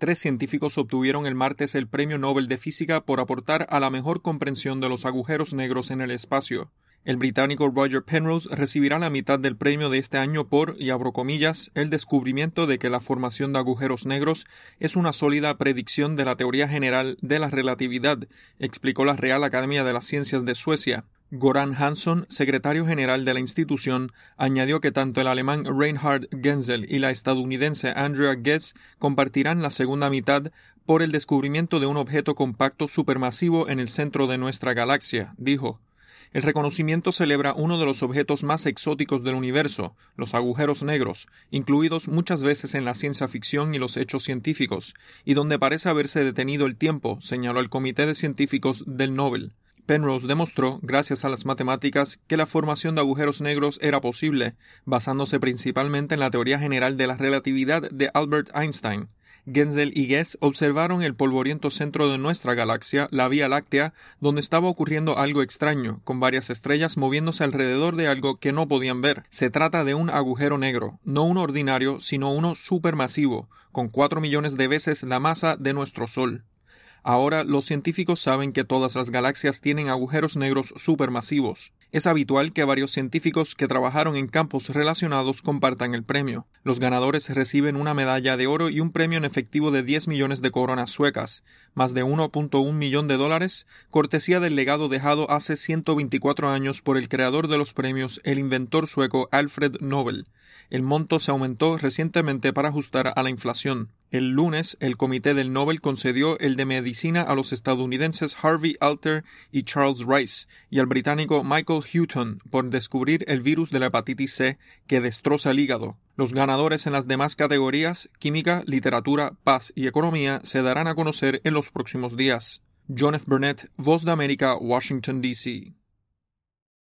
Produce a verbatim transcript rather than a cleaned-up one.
Tres científicos obtuvieron el martes el Premio Nobel de Física por aportar a la mejor comprensión de los agujeros negros en el espacio. El británico Roger Penrose recibirá la mitad del premio de este año por, y abro comillas, el descubrimiento de que la formación de agujeros negros es una sólida predicción de la teoría general de la relatividad, explicó la Real Academia de las Ciencias de Suecia. Göran Hansson, secretario general de la institución, añadió que tanto el alemán Reinhard Genzel y la estadounidense Andrea Ghez compartirán la segunda mitad por el descubrimiento de un objeto compacto supermasivo en el centro de nuestra galaxia, dijo. El reconocimiento celebra uno de los objetos más exóticos del universo, los agujeros negros, incluidos muchas veces en la ciencia ficción y los hechos científicos, y donde parece haberse detenido el tiempo, señaló el Comité de Científicos del Nobel. Penrose demostró, gracias a las matemáticas, que la formación de agujeros negros era posible, basándose principalmente en la teoría general de la relatividad de Albert Einstein. Genzel y Ghez observaron el polvoriento centro de nuestra galaxia, la Vía Láctea, donde estaba ocurriendo algo extraño, con varias estrellas moviéndose alrededor de algo que no podían ver. Se trata de un agujero negro, no uno ordinario, sino uno supermasivo, con cuatro millones de veces la masa de nuestro Sol. Ahora, los científicos saben que todas las galaxias tienen agujeros negros supermasivos. Es habitual que varios científicos que trabajaron en campos relacionados compartan el premio. Los ganadores reciben una medalla de oro y un premio en efectivo de diez millones de coronas suecas, más de uno punto uno millón de dólares, cortesía del legado dejado hace ciento veinticuatro años por el creador de los premios, el inventor sueco Alfred Nobel. El monto se aumentó recientemente para ajustar a la inflación. El lunes, el Comité del Nobel concedió el de Medicina a los estadounidenses Harvey Alter y Charles Rice, y al británico Michael Houghton por descubrir el virus de la hepatitis C que destroza el hígado. Los ganadores en las demás categorías, química, literatura, paz y economía, se darán a conocer en los próximos días. John F. Burnett, Voz de América, Washington, D C